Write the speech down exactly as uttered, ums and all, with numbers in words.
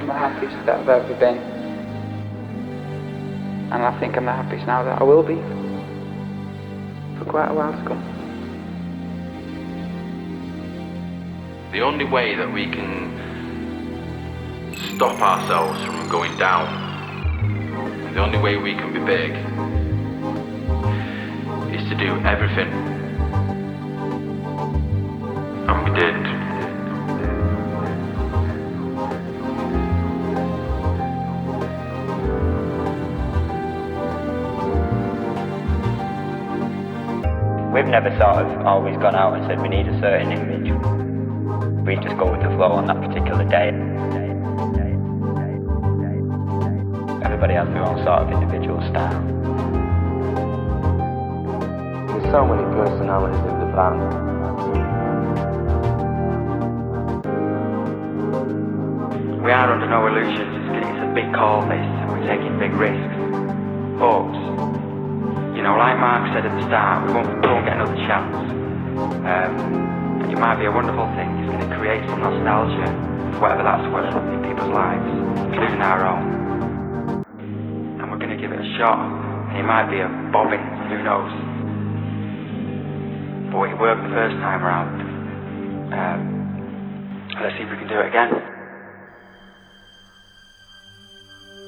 I'm the happiest that I've ever been. And I think I'm the happiest now that I will be for quite a while to come. The only way that we can stop ourselves from going down, and the only way we can be big, is to do everything. And we did. We've never sort of always gone out and said we need a certain image. We just go with the flow on that particular day. Everybody has their own sort of individual style. There's so many personalities in the band. We are under no illusions. It's a big call this, and we're taking big risks. But, you know, like Mark said at the start, we won't, we won't get another chance. Um, and it might be a wonderful thing. It's going to create some nostalgia, whatever that's worth, in people's lives, including our own. And we're going to give it a shot. And it might be a bobbin, who knows. But it worked the first time around. Um, let's see if we can do it again.